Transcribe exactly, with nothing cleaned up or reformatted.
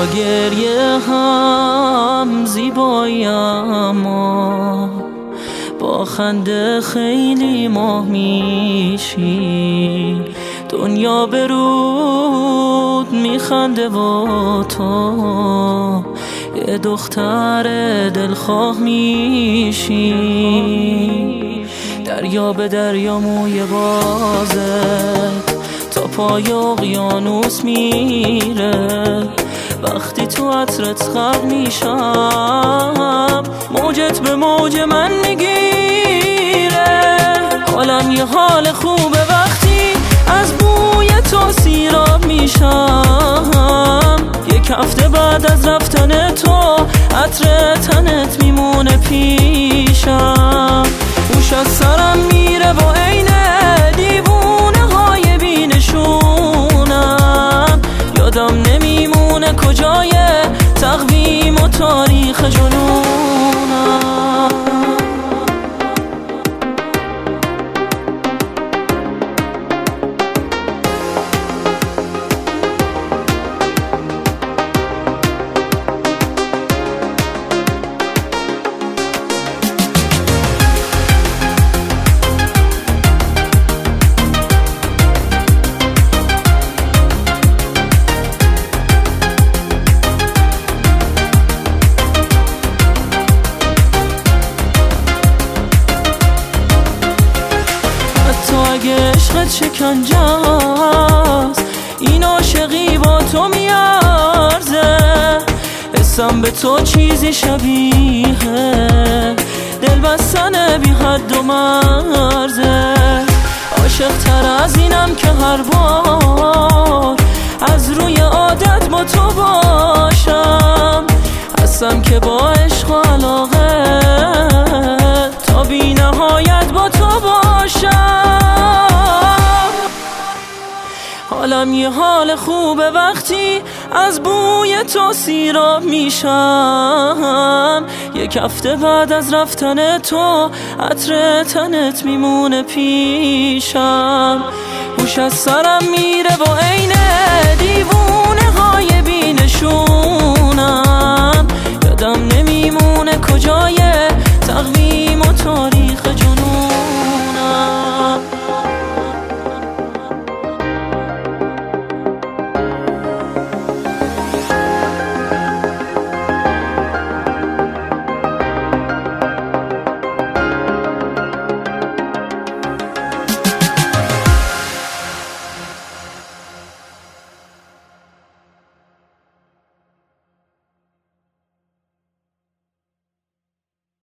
گریه هم زیبایی، اما با خنده خیلی ماه میشی. دنیا به رود میخنده و تو یه دختر دلخواه میشی. دریا به دریا موی بازت تا پای اقیانوس میره. وقتی تو عطرت خلق میشم موجت به موج من میگیره. حالم یه حال خوبه وقتی از بوی تو سیراب میشم. یک هفته بعد از رفتن تو عطر تنت میمونه پیشم. هوش از سرم میره با عینه دیوونه های بینشونم. یادم نمیمونه کجای تقویم و تاریخ جنونم. اگه عشقت شکنجه است این عاشقی با تو میارزه. حسم به تو چیزی شبیه دل بستن بی حد و مرزه. عاشق تر از اینم که هر بار از روی عادت با تو باشم. هستم که با عشق و علاقه تا بی نهایت با تو باشم. حالم یه حال خوبه وقتی از بوی تو سیراب میشم. یک هفته بعد از رفتن تو عطر تنت میمونه پیشم. هوش از سرم میره با عینه دیوون